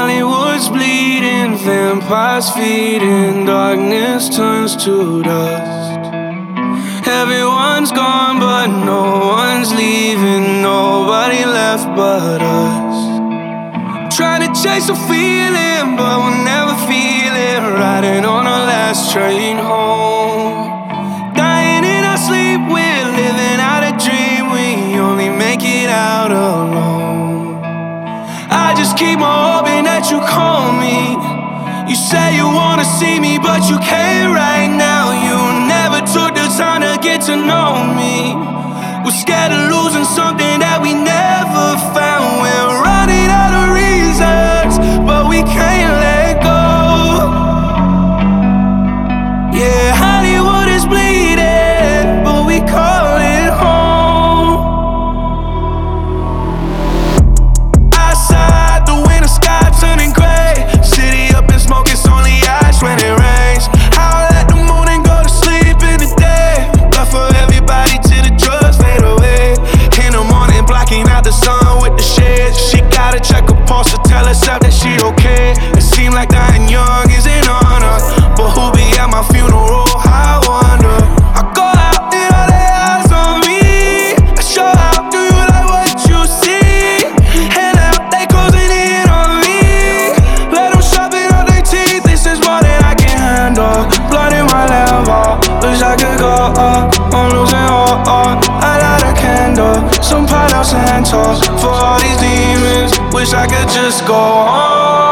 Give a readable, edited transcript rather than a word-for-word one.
Hollywood's bleeding, vampires feeding, darkness turns to dust. Everyone's gone but no one's leaving, nobody left but us. Trying to chase a feeling but we'll never feel it, riding on our last train home. Dying in our sleep, we're living out a dream, we only make it out alone. I just keep on hoping that you call me. You say you wanna see me but you can't right now. You never took the time to get to know me. We're scared of losing something that we never found. We're running out of reasons but we can't let go. Yeah, Hollywood is bleeding but we call it home. Outside, the winter sky turning gray. City up in smoke, it's only ash when it rains. Howl at the moon and go to sleep in the day. Love for everybody till the drugs fade away. In the morning, blocking out the sun with the shades. She gotta check her pulse to tell herself that she okay. It seems like dying young isn't on her, but who'll be at my funeral? I wonder. I go out and all they eyes on me. I show out, do you like what you see? And now they closing in on me. Let them shove it on their teeth. This is more than I can handle. Blood in my liver, wish I could go up. I'm losing all. I light a candle, some Palo Santo for all these demons. Wish I could just go on.